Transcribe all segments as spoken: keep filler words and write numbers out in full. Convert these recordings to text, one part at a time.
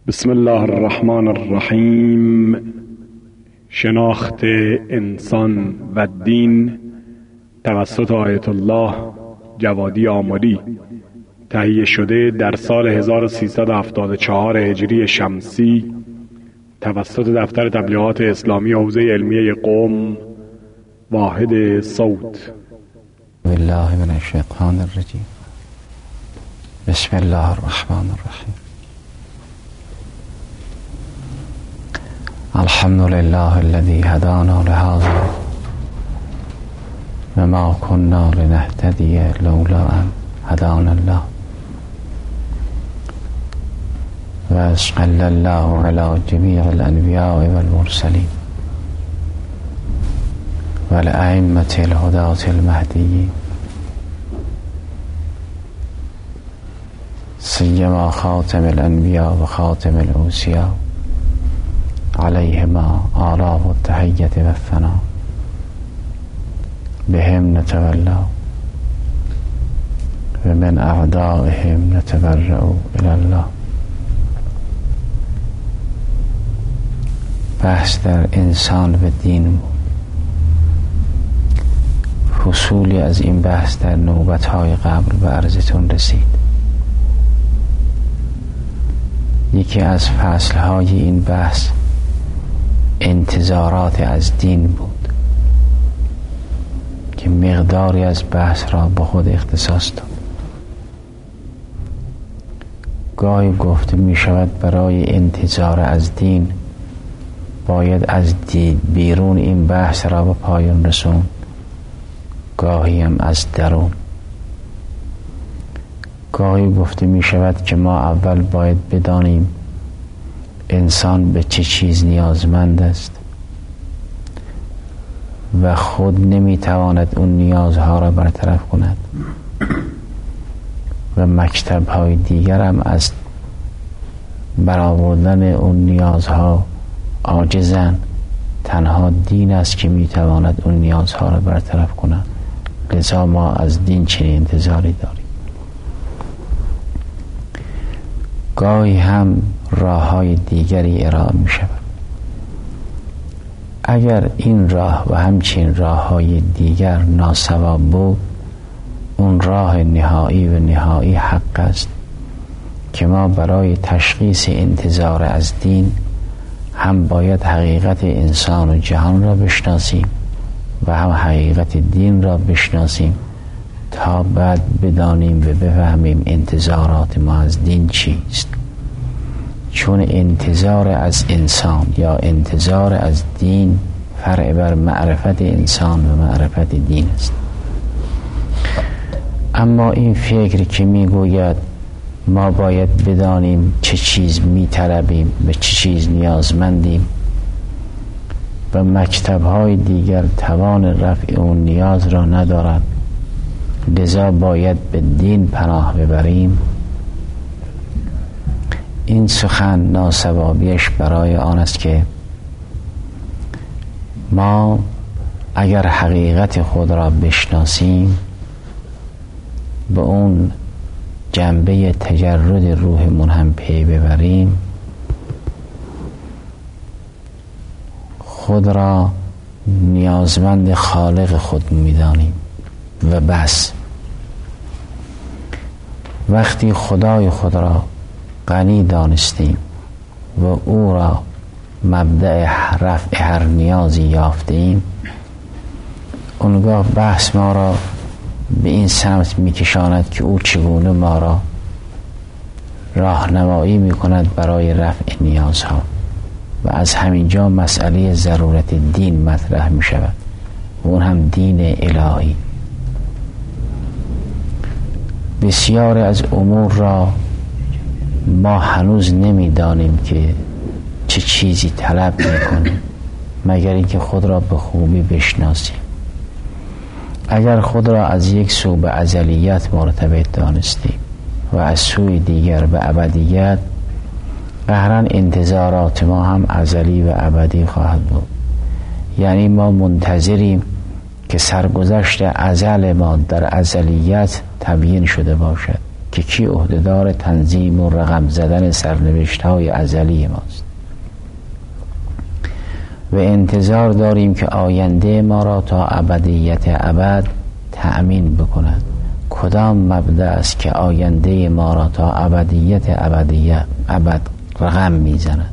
بسم الله الرحمن الرحیم. شناخت انسان و دین توسط آیت الله جوادی آملی، تهیه شده در سال هزار و سیصد و هفتاد و چهار هجری شمسی توسط دفتر تبلیغات اسلامی حوزه علمیه قم، واحد صوت. بالله من الشیطان الرجیم. بسم الله الرحمن الرحیم. الحمد لله الذي هدانا لهذا وما كنا لنهتدي لولا أن هدانا الله وأسأل الله على جميع الأنبياء والمرسلين والأئمة الهداة المهديين سيما خاتم الأنبياء وخاتم الأوصياء عليهما آلاف التحية والثناء بهم نتولى ومن أعدائهم نتبرأ إلى الله. بحث در انسان و دین. فصولی از این بحث در نوبت‌های قبل به عرضتون رسید. یکی از فصل‌های این بحث انتظارات از دین بود که مقداری از بحث را با خود اختصاص داد. گاهی گفته می شود برای انتظار از دین باید از بیرون این بحث را به پایان رسون، گاهی هم از درون. گاهی گفته می شود که ما اول باید بدانیم انسان به چه چیز نیازمند است و خود نمی تواند اون نیازها را برطرف کند و مکتب‌های دیگر هم از برآوردن اون نیازها عاجزند. تنها دین است که می تواند اون نیازها را برطرف کند. لذا ما از دین چنین انتظاری داریم. گاهی هم راه های دیگری ارائه می شود. اگر این راه و همچین راه های دیگر ناسواب بود، اون راه نهایی و نهایی حق است که ما برای تشخیص انتظار از دین هم باید حقیقت انسان و جهان را بشناسیم و هم حقیقت دین را بشناسیم تا بعد بدانیم و بفهمیم انتظارات ما از دین چیست. چون انتظار از انسان یا انتظار از دین فرع بر معرفت انسان و معرفت دین است. اما این فکر که میگوید ما باید بدانیم چه چیز میطلبیم به چه چیز نیازمندیم و مکتب‌های دیگر توان رفع اون نیاز را ندارد، لذا باید به دین پناه ببریم، این سخن ناسوابیش برای آن است که ما اگر حقیقت خود را بشناسیم، به اون جنبه تجرد روحمون هم پی ببریم، خود را نیازمند خالق خود می‌دانیم و بس. وقتی خدای خود را غنی دانستیم و او را مبدأ رفع هر نیازی یافتیم، اونگاه بحث ما را به این سمت میکشاند که او چگونه ما را راهنمایی میکند برای رفع نیازها و از همینجا مسئله ضرورت دین مطرح میشود و اون هم دین الهی. بسیار از امور را ما هنوز نمیدانیم که چه چیزی طلب میکنیم مگر اینکه خود را به خوبی بشناسیم. اگر خود را از یک سو به ازلیت مرتبط دانستیم و از سوی دیگر به ابدیت، قهرن انتظارات ما هم ازلی و ابدی خواهد بود. یعنی ما منتظریم که سرگذشت ازل ما در ازلیت تبیین شده باشد که کی عهدهدار تنظیم و رقم زدن سرنوشت های ازلی ماست و انتظار داریم که آینده ما را تا ابدیت ابد تأمین بکند. کدام مبدأ است که آینده ما را تا ابدیت ابدیت ابد رقم میزند؟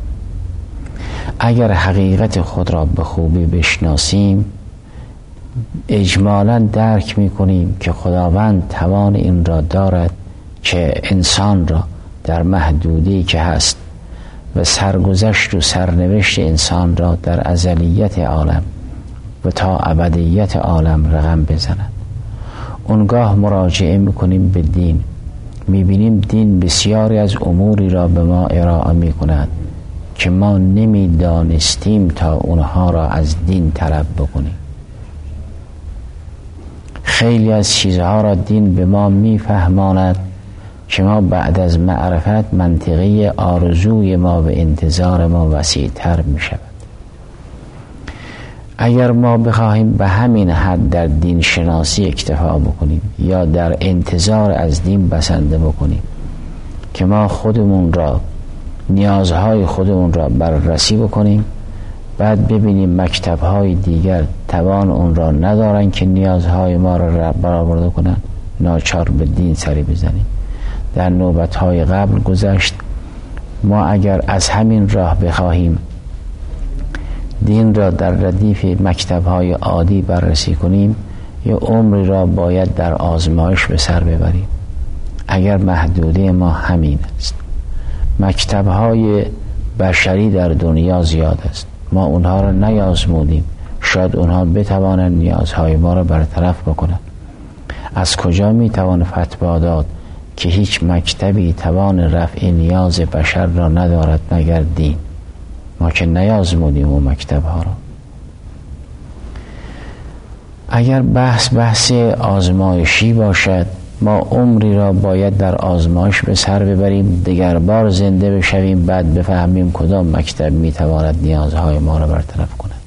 اگر حقیقت خود را به خوبی بشناسیم اجمالاً درک میکنیم که خداوند توان این را دارد که انسان را در محدودی که هست و سرگذشت و سرنوشت انسان را در ازلیت عالم و تا ابدیت عالم رقم بزند. اونگاه مراجعه میکنیم به دین، میبینیم دین بسیاری از اموری را به ما ارائه میکند که ما نمیدانستیم تا اونها را از دین طلب بکنیم. خیلی از چیزها را دین به ما میفهماند که ما بعد از معرفت منطقه آرزوی ما و انتظار ما وسیع‌تر می شود. اگر ما بخواهیم به همین حد در دین شناسی اکتفا بکنیم یا در انتظار از دین بسنده بکنیم که ما خودمون را نیازهای خودمون را بررسی بکنیم، بعد ببینیم مکتب‌های دیگر توان اون را ندارن که نیازهای ما را برآورده کنند، ناچار به دین سری بزنیم. در نوبت‌های قبل گذشت ما اگر از همین راه بخواهیم دین را در ردیف مکتب‌های عادی بررسی کنیم یه عمری را باید در آزمایش به سر ببریم. اگر محدوده ما همین است، مکتب‌های بشری در دنیا زیاد است، ما اونها را نیازمودیم، شاید اونها بتوانند نیازهای ما را برطرف بکنند. از کجا میتوان فتوا داد که هیچ مکتبی توان رفع نیاز بشر را ندارد مگر دین؟ ما که نیازمودیم اون مکتبها را. اگر بحث بحث آزمایشی باشد ما عمری را باید در آزمایش به سر ببریم، دیگر بار زنده بشویم، بعد بفهمیم کدام مکتب میتواند نیازهای ما را برطرف کند.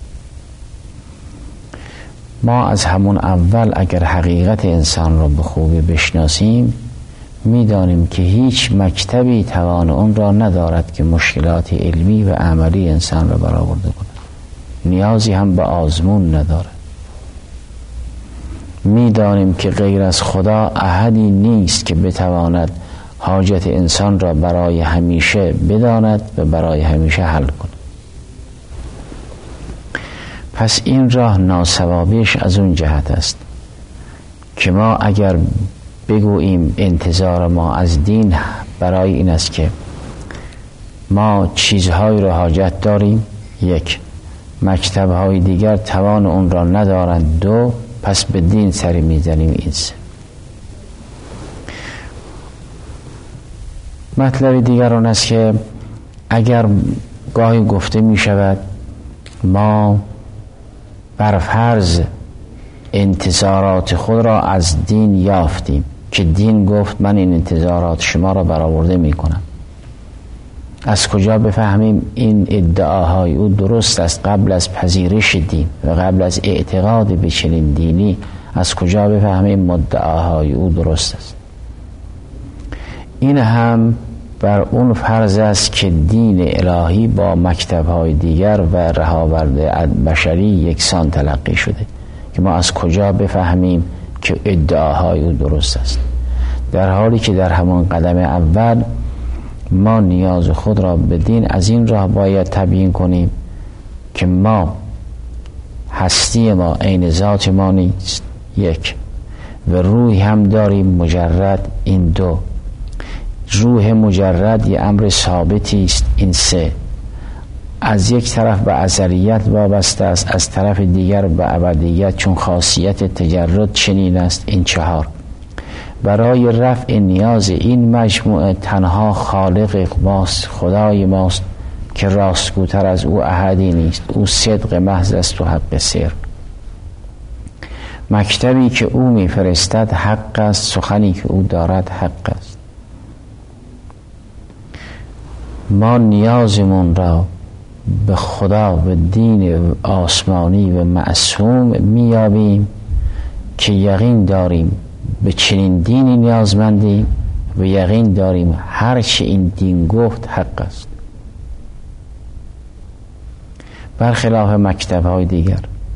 ما از همون اول اگر حقیقت انسان را به خوبی بشناسیم میدانیم که هیچ مکتبی توان اون را ندارد که مشکلات علمی و عملی انسان را برآورده کند. نیازی هم به آزمون ندارد. میدانیم که غیر از خدا احدی نیست که بتواند حاجت انسان را برای همیشه بداند و برای همیشه حل کند. پس این راه ناصوابیش از اون جهت است که ما اگر بگوییم انتظار ما از دین برای این است که ما چیزهایی را حاجت داریم، یک، مکتب‌های دیگر توان اون را ندارند، دو، پس به دین سری میزنیم. این سه. مطلب دیگر آن است که اگر گاهی گفته می شود ما بر فرض انتظارات خود را از دین یافتیم که دین گفت من این انتظارات شما را برآورده می کنم، از کجا بفهمیم این ادعاهای او درست است؟ قبل از پذیرش دین و قبل از اعتقاد به چنین دینی از کجا بفهمیم مدعاهای او درست است؟ این هم بر اون فرض است که دین الهی با مکتب‌های دیگر و رهاورد بشری یکسان تلقی شده، که ما از کجا بفهمیم که ادعاهای او درست است، در حالی که در همون قدم اول ما نیاز خود را به دین از این راه باید تبیین کنیم که ما هستی ما عین ذات ما نیست، یک، و روحی هم داریم مجرد، این دو، روح مجرد یه امر ثابتی است، این سه، از یک طرف به ازلیت وابسته است، از طرف دیگر به ابدیت چون خاصیت تجرد چنین است، این چهار. برای رفع نیاز این مجموعه تنها خالق ماست، خدای ماست که راستگوتر از او احدی نیست، او صدق محض است و حق سر. مکتبی که او میفرستد حق است، سخنی که او دارد حق است. ما نیازمون را به خدا و دین آسمانی و معصوم میابیم که یقین داریم به چنین دینی نیازمندیم و یقین داریم هر چه این دین گفت حق است، برخلاف مکتب‌های دیگر.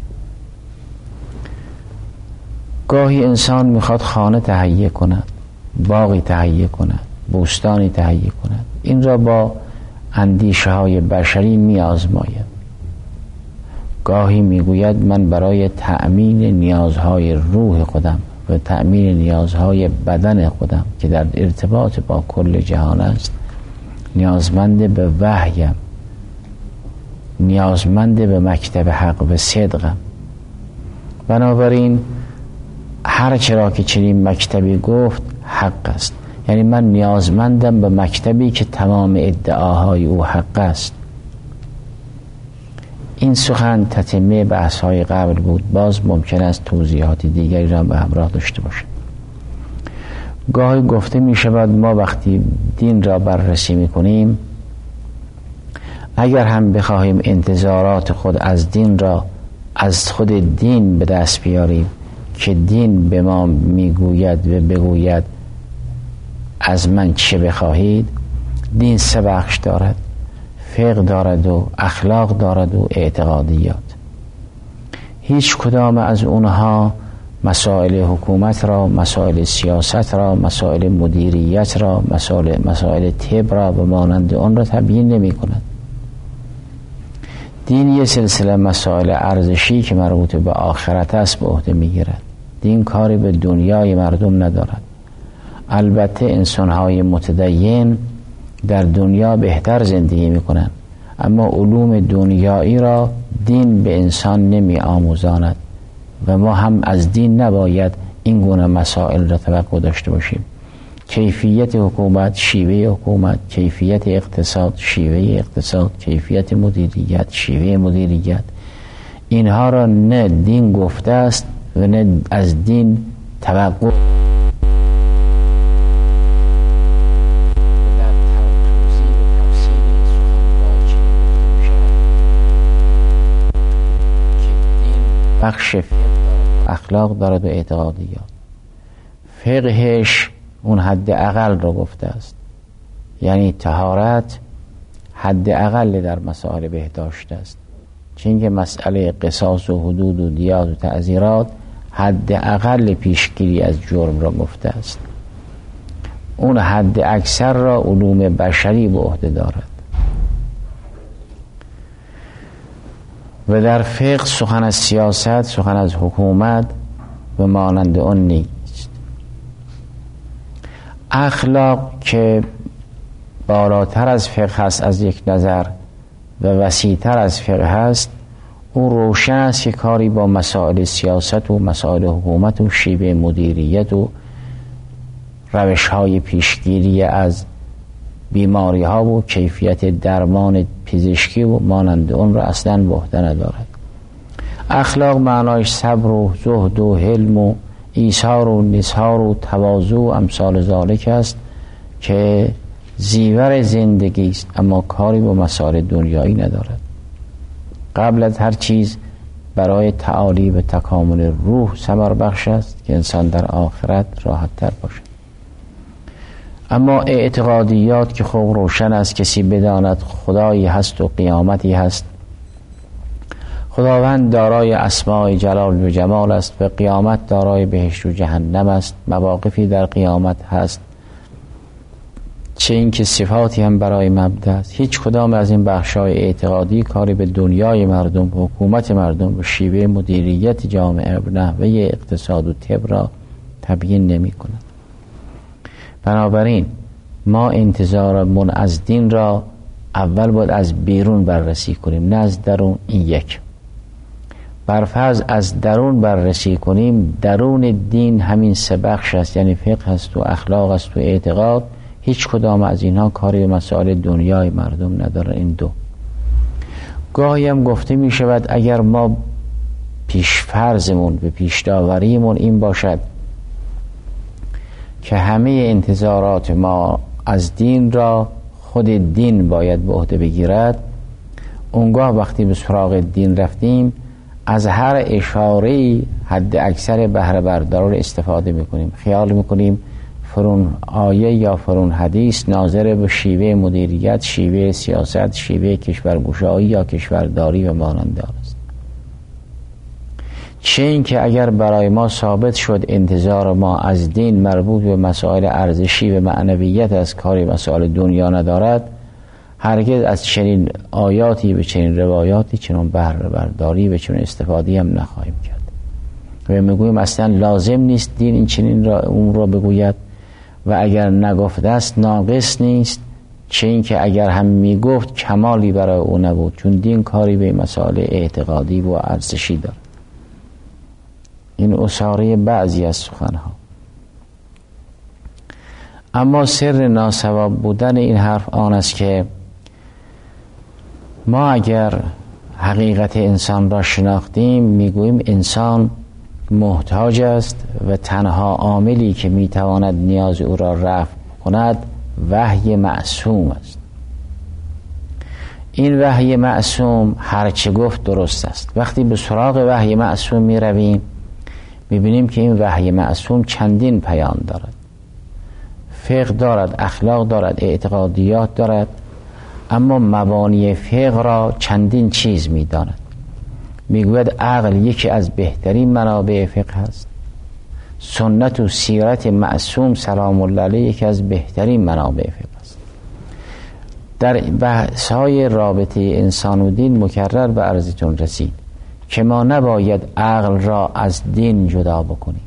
گاهی انسان میخواد خانه تهیه کند، باغی تهیه کند، بوستانی تهیه کند، این را با اندیشه های بشری می آزماید. گاهی میگوید من برای تأمین نیازهای روح خودم و تأمین نیازهای بدن خودم که در ارتباط با کل جهان است نیازمند به وحیم، نیازمند به مکتب حق و صدقم. بنابراین هر چرا که چنین مکتبی گفت حق است، یعنی من نیازمندم به مکتبی که تمام ادعاهای او حق است. این سخن تتمه بحث‌های قبل بود، باز ممکن است توضیحات دیگری را به همراه داشته باشد. گاهی گفته می شود ما وقتی دین را بررسی می کنیم، اگر هم بخواهیم انتظارات خود از دین را از خود دین به دست بیاریم که دین به ما میگوید و بگوید از من چه بخواهید، دین سه بخش دارد: فقه دارد و اخلاق دارد و اعتقادیات. هیچ کدام از اونها مسائل حکومت را، مسائل سیاست را، مسائل مدیریت را، مسائل, مسائل طب را و مانند آن را تبیین نمی کند. دین یه سلسله مسائل ارزشی که مربوط به آخرت است به عهده میگیرد. دین کاری به دنیای مردم ندارد. البته انسان‌های متدین در دنیا بهتر زندگی میکنند، اما علوم دنیایی را دین به انسان نمی آموزاند و ما هم از دین نباید این گونه مسائل را توقع داشته باشیم. کیفیت حکومت، شیوه حکومت، کیفیت اقتصاد، شیوه اقتصاد، کیفیت مدیریت، شیوه مدیریت، اینها را نه دین گفته است و نه از دین توقع. بخش اخلاق دارد و اعتقادیات. فقهش اون حد اقل رو گفته است، یعنی طهارت حد اقل در مسائل بهداشت است، چون که مسئله قصاص و حدود و دیات و تعزیرات حد اقل پیشگیری از جرم را گفته است. اون حد اکثر را علوم بشری به عهده دارد. و در فقه سخن از سیاست، سخن از حکومت و مانند آن نیست. اخلاق که بالاتر از فقه است از یک نظر و وسیع‌تر از فقه است، او روشن است که کاری با مسائل سیاست و مسائل حکومت و شیوه مدیریت و روش‌های پیشگیری از بیماری ها و کیفیت درمان پزشکی و مانند اون را اصلا به عهده ندارد. اخلاق معنایش صبر و زهد و حلم و ایثار و نصار و تواضع و امثال ذالک است که زیور زندگی است، اما کاری با مسائل دنیایی ندارد. قبل از هر چیز برای تعالی و تکامل روح ثمر بخش است که انسان در آخرت راحت تر باشد. اما اعتقادیات که خوب روشن است، کسی بداند خدایی هست و قیامتی هست، خداوند دارای اسماء جلال و جمال است و قیامت دارای بهشت و جهنم است، مواقفی در قیامت هست، چه این که صفاتی هم برای مبدا است. هیچ کدام از این بخش‌های اعتقادی کاری به دنیای مردم، حکومت مردم و شیوه مدیریت جامعه و نحوه اقتصاد و طب را تبیین نمی کند. بنابراین ما انتظارمون از دین را اول باید از بیرون بررسی کنیم، نه از درون. این یک. برفرض از درون بررسی کنیم، درون دین همین سه بخش است، یعنی فقه است و اخلاق است و اعتقاد. هیچ کدام از اینها کاری به مسائل دنیای مردم نداره. این دو. گاهی هم گفته می شود اگر ما پیشفرضمون به پیش داوریمون این باشد که همه انتظارات ما از دین را خود دین باید به عهده بگیرد، اونگاه وقتی به سراغ دین رفتیم از هر اشاره‌ای حد اکثر بهره بردار رو استفاده میکنیم. خیال میکنیم فرون آیه یا فرون حدیث ناظر به شیوه مدیریت، شیوه سیاست، شیوه کشورگشایی یا کشورداری و مانند آن است. چه این که اگر برای ما ثابت شد انتظار ما از دین مربوط به مسائل ارزشی و معنویت از کاری مسائل دنیا ندارد، هرگز از چنین آیاتی به چنین روایاتی چنین بهره برداری و چنین استفاده هم نخواهیم کرد و میگوییم اصلا لازم نیست دین این چنین را اون را بگوید و اگر نگفته است ناقص نیست، چه این که اگر هم میگفت کمالی برای او نبود، چون دین کاری به مسائل اعتقادی و ارزشی دارد. این اساره بعضی از سخنها. اما سر ناصواب بودن این حرف آن است که ما اگر حقیقت انسان را شناختیم میگوییم انسان محتاج است و تنها عاملی که میتواند نیاز او را رفع کند وحی معصوم است. این وحی معصوم هرچه گفت درست است. وقتی به سراغ وحی معصوم می رویم میبینیم که این وحی معصوم چندین پیام دارد. فقه دارد، اخلاق دارد، اعتقادیات دارد، اما مبانی فقه را چندین چیز میداند. میگوید عقل یکی از بهترین منابع فقه است. سنت و سیرت معصوم سلام الله علیه یکی از بهترین منابع فقه است. در بحث‌های رابطه انسان و دین مکرر به عرضتون رسید که ما نباید عقل را از دین جدا بکنیم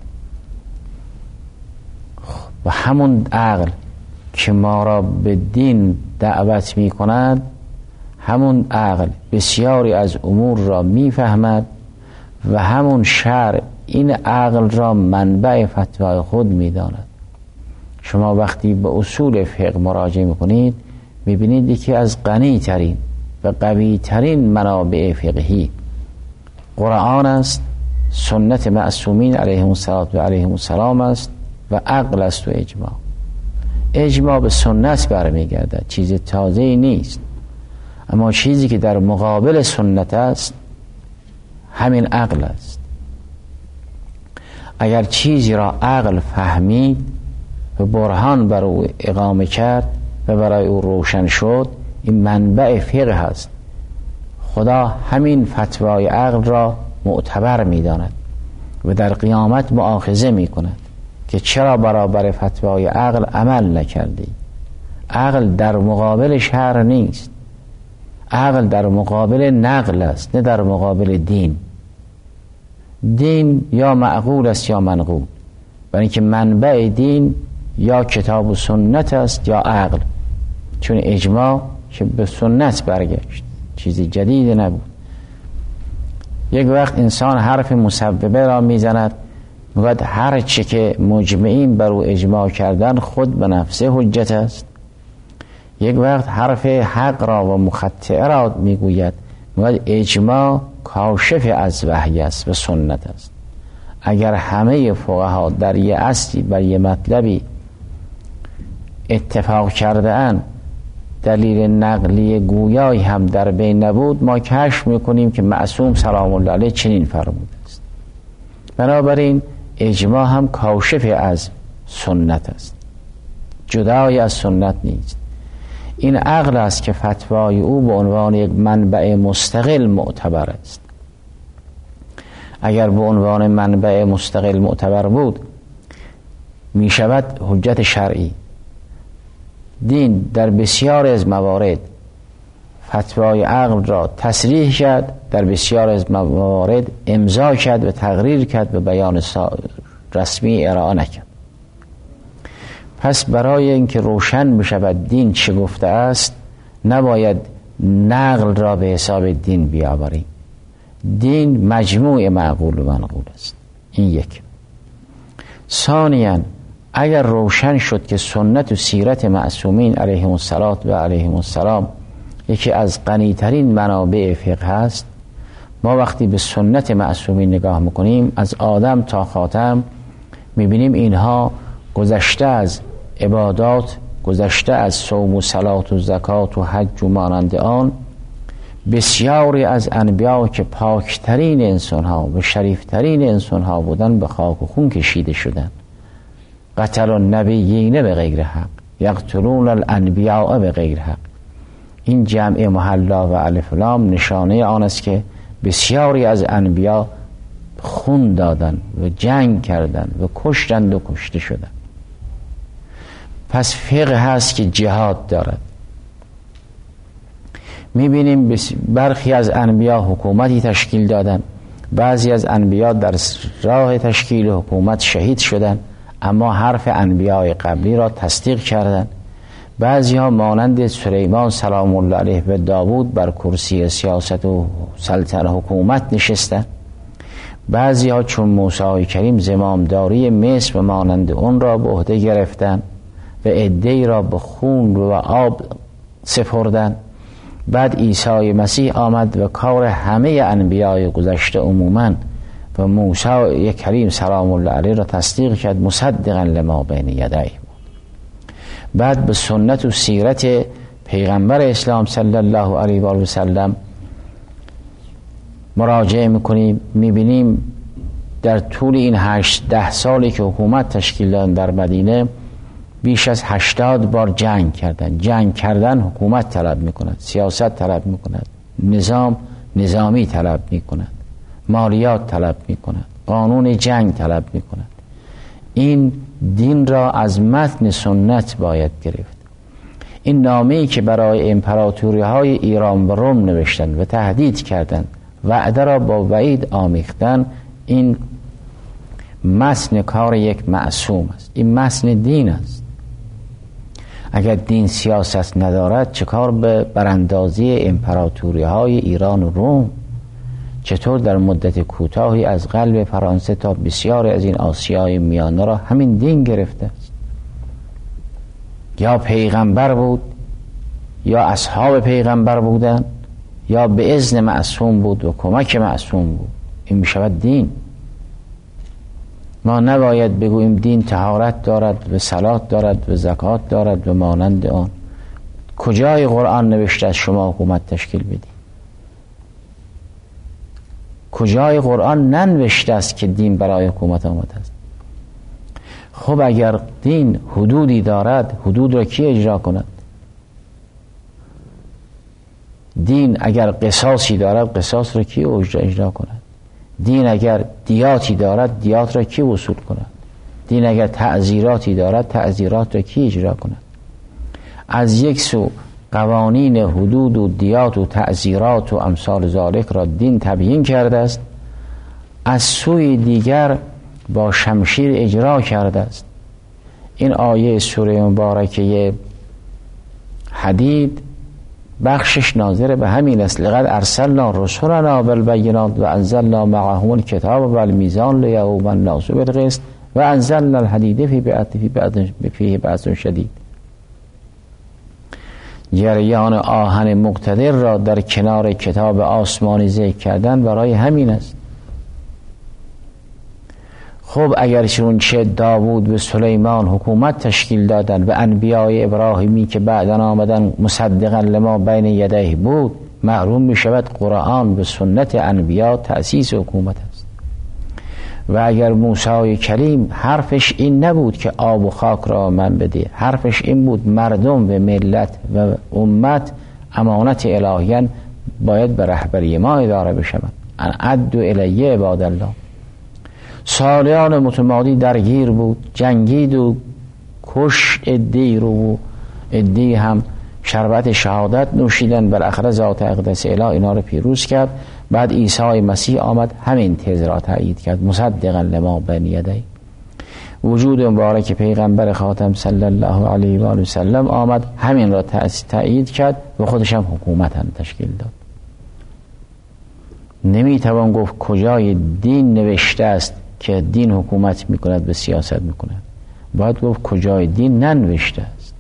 و همون عقل که ما را به دین دعوت می کند، همون عقل بسیاری از امور را می فهمد و همون شرع این عقل را منبع فتوای خود می داند. شما وقتی به اصول فقه مراجعه می کنید می بینید یکی از غنی ترین و قوی ترین منابع فقهی قرآن است، سنت معصومین علیهم الصلات و علیهم السلام است و عقل است و اجماع. اجماع به سنت برمیگردد، چیز تازه‌ای نیست، اما چیزی که در مقابل سنت است همین عقل است. اگر چیزی را عقل فهمید و برهان بر او اقامه کرد و برای او روشن شد، این منبع فقه است. خدا همین فتوای عقل را معتبر می داند و در قیامت مؤاخذه می کند که چرا برابر فتوای عقل عمل نکردی. عقل در مقابل شرع نیست، عقل در مقابل نقل است، نه در مقابل دین. دین یا معقول است یا منقول، برای اینکه منبع دین یا کتاب و سنت است یا عقل، چون اجماع که به سنت برگشت، چیزی جدید نبود. یک وقت انسان حرف مسببه را میزند، میگوید هر چی که مجمعین بر او اجماع کردن خود به نفسه حجت است. یک وقت حرف حق را و مخطئه را میگوید، میگوید اجماع کاشف از وحی است و سنت است. اگر همه فقها در یه اصلی بر یه مطلبی اتفاق کرده اند، دلیل نقلی گویایی هم در بین نبود، ما کشف میکنیم که معصوم سلام الله علیه چنین فرموده است. بنابراین اجماع هم کاشف از سنت است، جدای از سنت نیست. این عقل است که فتوای او به عنوان یک منبع مستقل معتبر است. اگر به عنوان منبع مستقل معتبر بود، می شود حجت شرعی. دین در بسیار از موارد فتوای عقل را تصریح کرد، در بسیار از موارد امضا کرد و تقریر کرد و بیان رسمی ارائه نکرد. پس برای اینکه روشن بشود دین چه گفته است، نباید نقل را به حساب دین بیاوریم. دین مجموع معقول و منقول است. این یک. ثانیاً اگر روشن شد که سنت و سیرت معصومین علیهم الصلات و علیهم السلام یکی از غنی‌ترین منابع فقه است، ما وقتی به سنت معصومین نگاه میکنیم، از آدم تا خاتم میبینیم اینها گذشته از عبادات، گذشته از صوم و صلات و زکات و حج و مانند آن، بسیاری از انبیا که پاکترین انسان ها و شریفترین انسان ها بودن به خاک و خون کشیده شدن. قتل النبیین به غیر حق یقتلون الانبیاء به غیر حق. این جمع محلا و الف لام نشانه آن است که بسیاری از انبیا خون دادن و جنگ کردن و کشتند و کشته شدند. پس فقه هست که جهاد دارد. میبینیم برخی از انبیا حکومتی تشکیل دادن، بعضی از انبیا در راه تشکیل حکومت شهید شدند اما حرف انبیای قبلی را تصدیق کردند. بعضی ها مانند سلیمان سلام الله علیه و داوود بر کرسی سیاست و سلطنت حکومت نشستند. بعضی ها چون موسی کریم زمامداری مصر و مانند اون را به عهده گرفتند و عده‌ای را به خون و آب سپردند. بعد عیسی مسیح آمد و کار همه انبیای گذشته عموماً و موسی کریم سلام الله علیه را تصدیق کرد، مصدقا لما بین یدیه. بعد به سنت و سیرت پیغمبر اسلام صلی الله علیه و آله و سلم مراجعه میکنیم، میبینیم در طول این هشت ده سالی که حکومت تشکیل دادن در مدینه بیش از هشتاد بار جنگ کردن. جنگ کردن حکومت طلب میکند، سیاست طلب میکند، نظام نظامی طلب میکند، مالیات طلب میکند، قانون جنگ طلب میکند. این دین را از متن سنت باید گرفت. این نامه‌ای که برای امپراتوری های ایران و روم نوشتن و تهدید کردند، وعده را با وعید آمیختن، این متن کار یک معصوم است. این متن دین است. اگر دین سیاست ندارد چه کار به براندازی امپراتوری های ایران و روم؟ چطور در مدت کوتاهی از قلب فرانسه تا بسیار از این آسیای میانه را همین دین گرفته است؟ یا پیغمبر بود یا اصحاب پیغمبر بودن یا به اذن معصوم بود و کمک معصوم بود. این میشود دین. ما نباید بگوییم دین طهارت دارد و صلات دارد و زکات دارد و مانند آن. کجای قرآن نوشته از شما حکومت تشکیل بدید؟ کجای قرآن ننوشته است که دین برای حکومت آمده است؟ خب اگر دین حدودی دارد، حدود را کی اجرا کند؟ دین اگر قصاصی دارد، قصاص را کی اجرا کند؟ دین اگر دیاتی دارد، دیات را کی وصول کند؟ دین اگر تعزیراتی دارد، تعزیرات را کی اجرا کند؟ از یک سو قوانین حدود و دیات و تعزیرات و امثال ذالک را دین تبیین کرده است، از سوی دیگر با شمشیر اجرا کرده است. این آیه سوره مبارکه حدید بخشش ناظر به همین است. لقد ارسلنا رسلنا بالبینات و انزلنا معهم الکتاب والمیزان لیقوم الناس بالقسط و انزلنا الحدید فیه بأس شدید. جریان آهن مقتدر را در کنار کتاب آسمانی ذکر کردن برای همین است. خب اگر چون چه داوود و سلیمان حکومت تشکیل دادن و انبیای ابراهیمی که بعداً آمدن مصدقا لما بین یدیه بود، معلوم می شود قرآن به سنت انبیا تأسیس حکومت است. و اگر موسی کریم حرفش این نبود که آب و خاک را من بده، حرفش این بود مردم و ملت و امت امانت الهیان باید به رهبری ما اداره بشوند. ان ادوا الیه عباد الله. سالیان متمادی درگیر بود، جنگید و کش ادی رو و ادی هم شربت شهادت نوشیدن. بالاخره ذات اقدس اله اینا رو پیروز کرد. بعد عیسی مسیح آمد همین تز را تایید کرد، مصدقا لما بین یدیه. وجود مبارک پیغمبر خاتم صلی الله علیه و آله و سلم آمد همین را تایید کرد و خودش هم حکومت هم تشکیل داد. نمیتوان گفت کجای دین نوشته است که دین حکومت میکند به سیاست میکند. باید گفت کجای دین ننوشته است.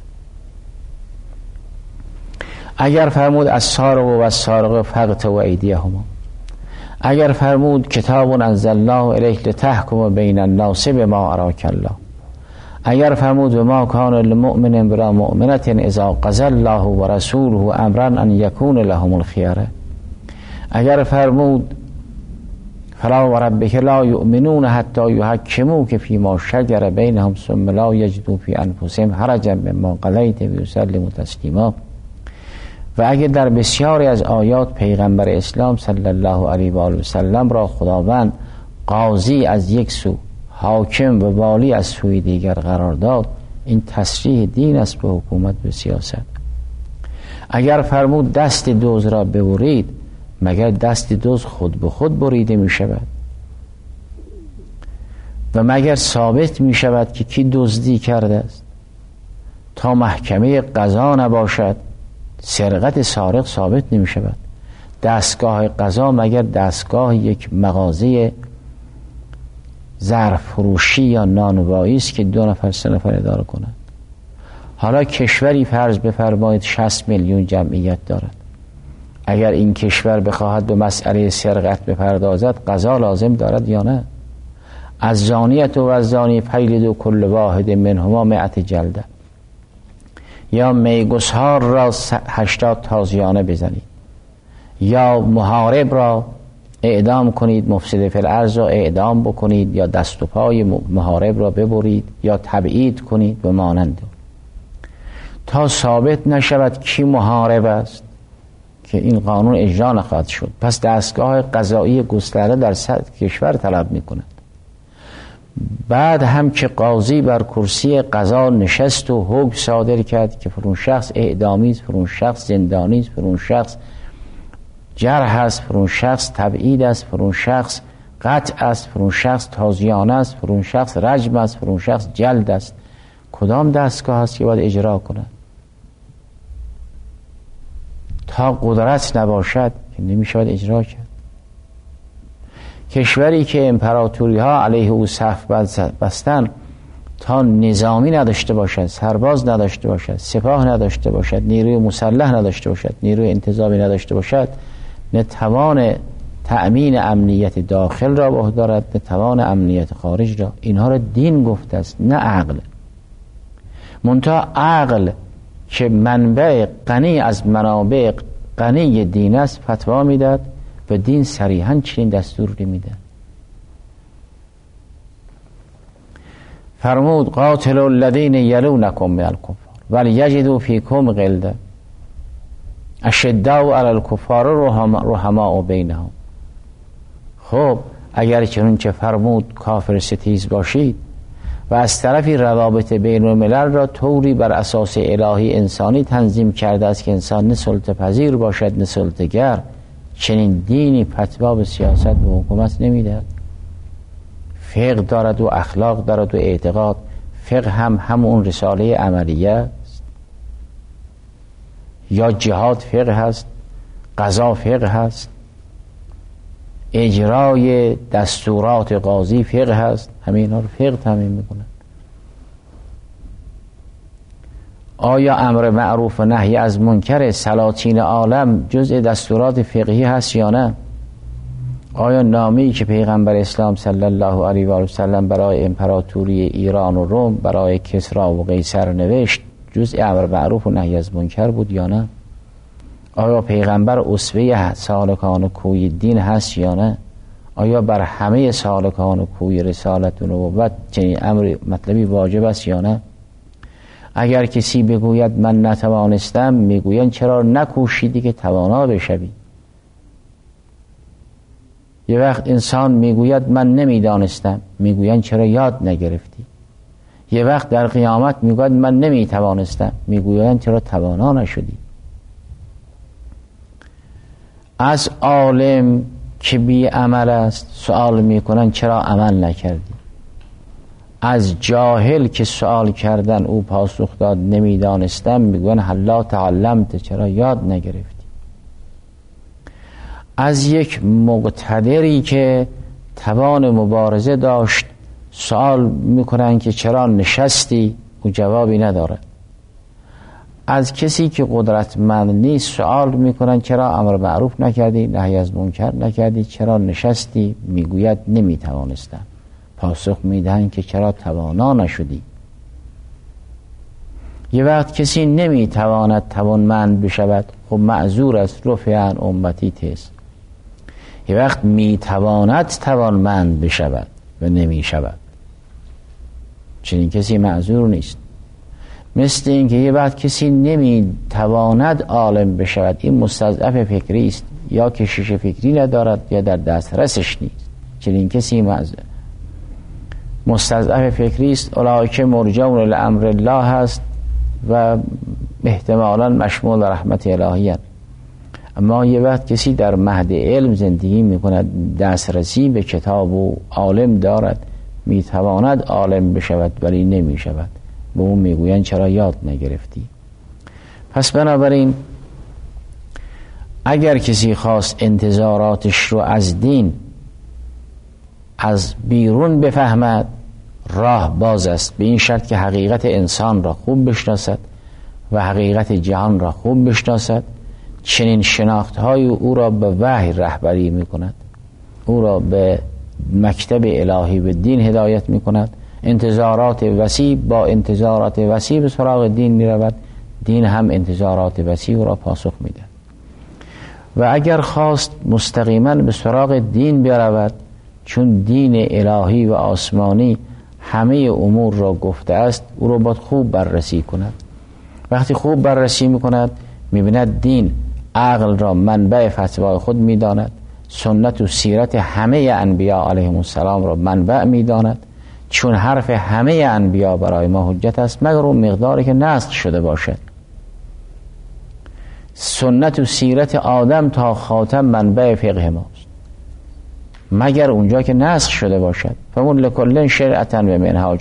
اگر فرمود السارق و السارقة فاقطعوا ایدیهما، اگر فرمود کتاب انزلناه الیک لتحکم بین الناس بما اراک الله، اگر فرمود و ما کان للمؤمن ولا مؤمنة اذا قضى الله ورسوله امرا ان یکون لهم الخیره، اگر فرمود فلا و ربک لا یؤمنون حتی یحکموک فیما شجر بینهم ثم لا یجدوا فی انفسهم حرجا مما قضیت و یسلموا تسلیما، و اگر در بسیاری از آیات پیغمبر اسلام صلی الله علیه و آله و سلم را خداوند قاضی از یک سو، حاکم و والی از سوی دیگر قرار داد، این تصریح دین است به حکومت و سیاست. اگر فرمود دست دزد را ببرید، مگر دست دزد خود به خود بریده می شود؟ و مگر ثابت می شود که کی دزدی کرده است؟ تا محکمه قضا نباشد سرقت سارق ثابت نمی شود. دستگاه قضا مگر دستگاه یک مغازه ظرف فروشی یا نانوایی است که دو نفر سه نفر اداره کنند؟ حالا کشوری فرض بفرمایید شصت میلیون جمعیت دارد، اگر این کشور بخواهد به مسئله سرقت بپردازد قضا لازم دارد یا نه؟ از زانیت و از زانی فیلدوا کل واحد منهما مئت جلده، یا میگسار را هشتاد تازیانه بزنید، یا محارب را اعدام کنید، مفسد فی الارض را اعدام بکنید، یا دست و پای محارب را ببرید یا تبعید کنید و مانند، تا ثابت نشود کی محارب است که این قانون اجرا نخواهد شد. پس دستگاه قضایی گسترده در سطح کشور طلب می‌کند. بعد هم که قاضی بر کرسی قضا نشست و حکم صادر کرد که فرون شخص اعدامی است، فرون شخص زندانی است، فرون شخص جرح است، فرون شخص تبعید است، فرون شخص قطع است، فرون شخص تازیانه است، فرون شخص رجم است، فرون شخص جلد است، کدام دستگاه است که باید اجرا کند؟ تا قدرت نباشد که نمی‌شود اجرا کرد. کشوری که امپراتوری ها علیه او صف بستن تا نظامی نداشته باشد، سرباز نداشته باشد، سپاه نداشته باشد، نیروی مسلح نداشته باشد، نیروی انتظامی نداشته باشد، نه توان تأمین امنیت داخل را به عهده دارد، نه توان امنیت خارج را. اینها را دین گفته است نه عقل. منتها عقل که منبع غنی از منابع غنی دین است فتوا میداد و دین صریحاً چنین دستور میده. فرمود قاتلوا الذین یلونکم من الکفار ولیجدوا فیکم غلظة اشداء علی الکفار رحماء بینهم. خب اگر چنین چه فرمود کافر ستیز باشید و از طرفی روابط بین الملل را طوری بر اساس الهی انسانی تنظیم کرده است که انسان نه سلطه پذیر باشد نه سلطه گر، چنین دینی فتوا به سیاست و حکومت نمیدهد. فقه دارد و اخلاق دارد و اعتقاد. فقه هم همون رساله عملیه است، یا جهاد فقه هست، قضا فقه هست، اجرای دستورات قاضی فقه هست. همه اینا رو فقه تعیین میکنه. آیا امر معروف و نهی از منکر سلاطین عالم جزء دستورات فقهی هست یا نه؟ آیا نامه‌ای که پیغمبر اسلام صلی الله علیه و آله و سلم برای امپراتوری ایران و روم برای کسری و قیصر نوشت جزء امر معروف و نهی از منکر بود یا نه؟ آیا پیغمبر اسوه سالکان کوی دین هست یا نه؟ آیا بر همه سالکان کوی رسالت و نبوت چنین امر مطلبی واجب است یا نه؟ اگر کسی بگوید من نتوانستم، میگویند چرا نکوشیدی که توانا بشوی؟ یه وقت انسان میگوید من نمیدانستم، میگویند چرا یاد نگرفتی؟ یه وقت در قیامت میگوید من نمیتوانستم، میگویند چرا توانا نشدی؟ از عالم که بی عمل است سوال میکنن چرا عمل نکردی؟ از جاهل که سوال کردن او پاسخ داد نمیدانستم، میگوین هلا تعلمت، چرا یاد نگرفتی؟ از یک مقتدری که توان مبارزه داشت سوال میکنن که چرا نشستی؟ او جوابی نداره. از کسی که قدرتمند نیست سوال میکنن چرا امر معروف نکردی، نهی از منکر نکردی، چرا نشستی؟ میگوید نمیتوانستم. پاسخ میدهند که چرا توانا نشدی؟ یه وقت کسی نمیتواند توانمند بشود، خب معذور است، رفع عن امتی تست. یه وقت میتواند توانمند بشود و نمی شود. چنین کسی معذور نیست. مثل این که یه وقت کسی نمیتواند عالم بشود، این مستضعف فکری است، یا کشش فکری ندارد یا در دسترسش نیست. چنین کسی معذور مستضعف فکری است. اولئک مرجون لامر الله هست و احتمالاً مشمول رحمت الهی هست. اما یه وقت کسی در مهد علم زندگی میکند، دسترسی به کتاب و عالم دارد، میتواند عالم بشود ولی نمیشود، به اون میگویند چرا یاد نگرفتی؟ پس بنابراین اگر کسی خواست انتظاراتش رو از دین از بیرون بفهمد، راه باز است، به این شرط که حقیقت انسان را خوب بشناسد و حقیقت جهان را خوب بشناسد. چنین شناختهای او را به وحی رهبری می کند، او را به مکتب الهی به دین هدایت می کند. انتظارات وسیع با انتظارات وسیع به سراغ دین می رود، دین هم انتظارات وسیع او را پاسخ می دهد. و اگر خواست مستقیما به سراغ دین برود، چون دین الهی و آسمانی همه امور را گفته است، او را باید خوب بررسی کند. وقتی خوب بررسی می کند، می بیند دین عقل را منبع فتوای خود می داند، سنت و سیرت همه انبیا علیهم السلام را منبع می داند، چون حرف همه انبیا برای ما حجت است مگر اون مقداری که نسخ شده باشد. سنت و سیرت آدم تا خاتم منبع فقه ماست مگر اونجا که نسخ شده باشد. فمون لکل شرعتا و منهاج،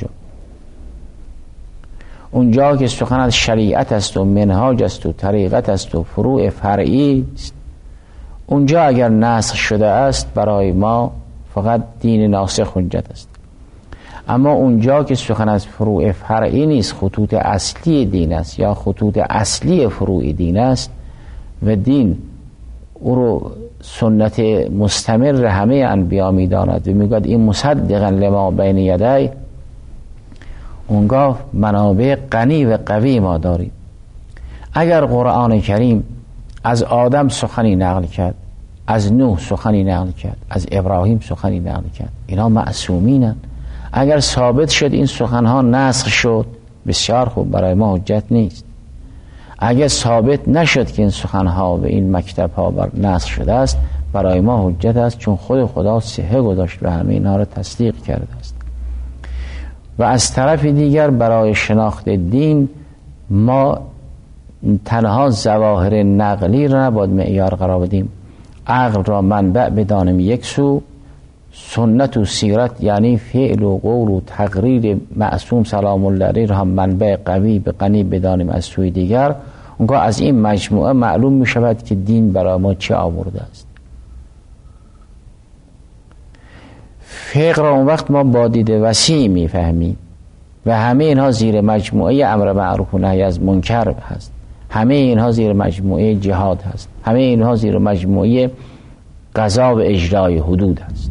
اونجا که سخن از شریعت است و منهاج است و طریقت است و فروع فرعی است، اونجا اگر نسخ شده است برای ما فقط دین ناسخ حجت است. اما اونجا که سخن از فروع فرعی نیست، خطوط اصلی دین است یا خطوط اصلی فروع دین است و دین او رو سنت مستمر همه انبیا می داند و می گوید این مصدقا لما بین یدی، اونگاه منابع غنی و قوی ما داریم. اگر قرآن کریم از آدم سخنی نقل کرد، از نوح سخنی نقل کرد، از ابراهیم سخنی نقل کرد، اینا معصومینن. اگر ثابت شد این سخنها نسخ شد، بسیار خوب، برای ما حجت نیست. اگر ثابت نشد که این سخنها به این مکتبها بر نسخ شده است، برای ما حجت است، چون خود خدا صحه گذاشت و همه اینها را تصدیق کرده است. و از طرف دیگر برای شناخت دین ما تنها ظواهر نقلی را نباید معیار قرار بدیم. عقل را منبع بدانیم یک سو، سنت و سیرت یعنی فعل و قول و تقریر معصوم سلام الله علیه را هم منبع قوی به غنی بدانیم از سوی دیگر. اونگاه از این مجموعه معلوم می شود که دین برای ما چه آورده است. فقه را اون وقت ما با دید وسیع می فهمیم و همه اینها زیر مجموعه امر معروف و نهی از منکر هست، همه اینها زیر مجموعه جهاد هست، همه اینها زیر مجموعه قضا و اجرای حدود هست.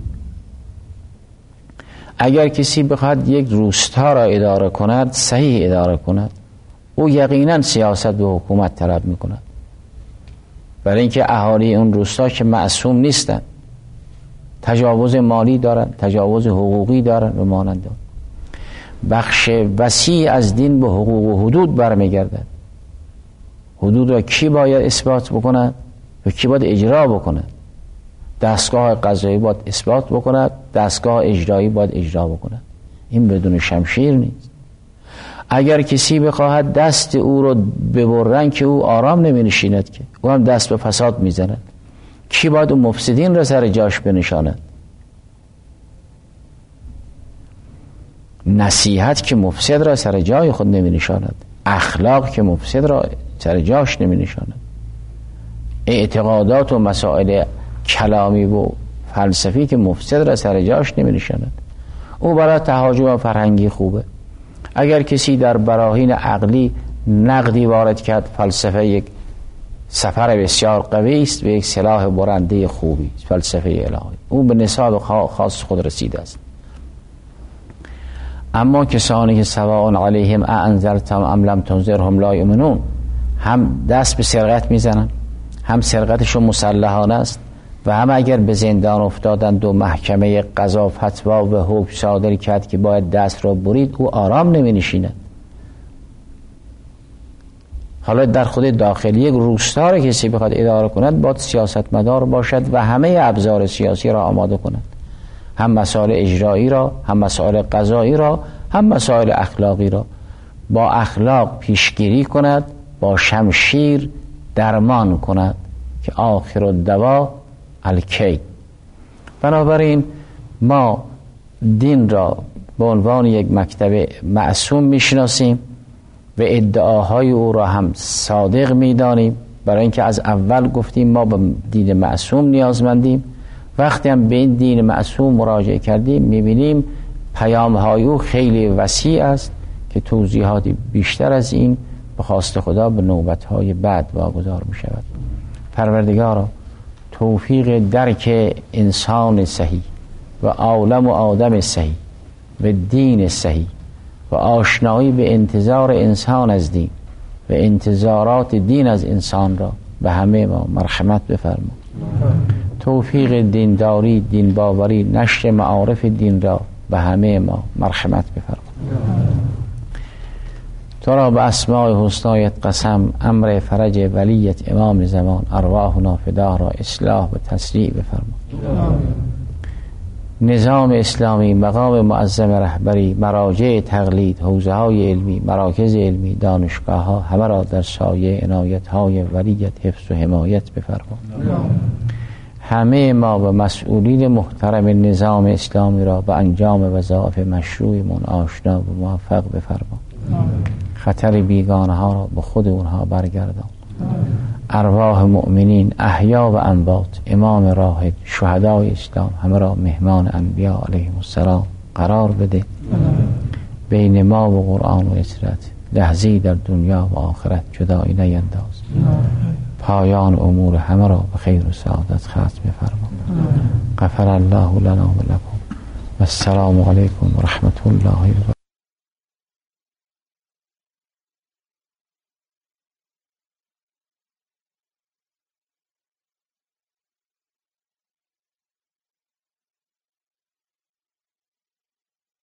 اگر کسی بخواد یک روستا را اداره کند، صحیح اداره کند، او یقینا سیاست و حکومت طلب می کند، برای اینکه اهالی اون روستا که معصوم نیستند، تجاوز مالی دارن، تجاوز حقوقی دارن و مانند آن. بخش وسیع از دین به حقوق و حدود برمیگردد. حدود را کی باید اثبات بکند و کی باید اجرا بکند. دستگاه قضایی باید اثبات بکند، دستگاه اجرایی باید اجرا بکند. این بدون شمشیر نیست. اگر کسی بخواهد دست او رو ببرن که او آرام نمی نشیند، که او هم دست به فساد می زند. کی باید اون مفسدین را سر جاش بنشاند؟ نصیحت که مفسد را سر جای خود نمی نشاند، اخلاق که مفسد را سر جاش نمی نشاند، اعتقادات و مسائل کلامی و فلسفی که مفسد را سر جاش نمی نشاند، او برای تهاجم و فرهنگی خوبه. اگر کسی در براهین عقلی نقدی وارد کرد، فلسفه یک سفر بسیار قوی است و یک سلاح برنده خوبی، فلسفه الهی، او به نصاب خاص خود رسیده است. اما کسانی که سواء علیهم اانذرتم ام لم تنذرهم لا یؤمنون، هم دست به سرقت میزنن، هم سرقتشون مسلحانه است، و هم اگر به زندان افتادند و محکمه قضا فتوا و حکم صادر کرد که باید دست را برید، او آرام نمی نشیند. حالا در خود داخلی یک روستا را کسی بخواد اداره کند باید سیاستمدار باشد و همه ابزار سیاسی را آماده کند، هم مسائل اجرایی را، هم مسائل قضایی را، هم مسائل اخلاقی را. با اخلاق پیشگیری کند، با شمشیر درمان کند که آخر الدوا الکی. بنابراین ما دین را به عنوان یک مکتب معصوم میشناسیم و ادعاهای او را هم صادق میدانیم، برای اینکه از اول گفتیم ما به دین معصوم نیازمندیم. وقتی هم به این دین معصوم مراجعه کردیم میبینیم پیام‌های او خیلی وسیع است که توضیحاتی بیشتر از این به خواست خدا به نوبت‌های بعد واگذار می‌شود. پروردگارا توفیق درک انسان صحیح و عالم و آدم صحیح و دین صحیح و آشنایی به انتظار انسان از دین و انتظارات دین از انسان را به همه ما مرحمت بفرما. توفیق دینداری، دین باوری، نشر معارف دین را به همه ما مرحمت بفرما. تو را به اسماء حسنایت قسم، امر فرج ولیت امام زمان، ارواحنا فدا را اصلاح و تسریع بفرما. نظام اسلامی، مقام معظم رهبری، مراجع تقلید، حوزه های علمی، مراکز علمی، دانشگاه ها، همه را در سایه عنایت های ولیت حفظ و حمایت بفرما. همه ما و مسئولین محترم نظام اسلامی را به انجام وظایف مشروعمون آشنا و موفق بفرما. خطر بیگانه ها را به خود اونها برگردان. ارواح مؤمنین احیا و اموات، امام راهد، شهدای اسلام، همه را مهمان انبیا علیهم السلام قرار بده. بین ما و قرآن و اسرت لحظی در دنیا و آخرت جدایی نینداز. پایان امور همه را به خیر و سعادت ختم بفرما. غفر الله لنا و لکم و السلام علیکم و رحمت الله و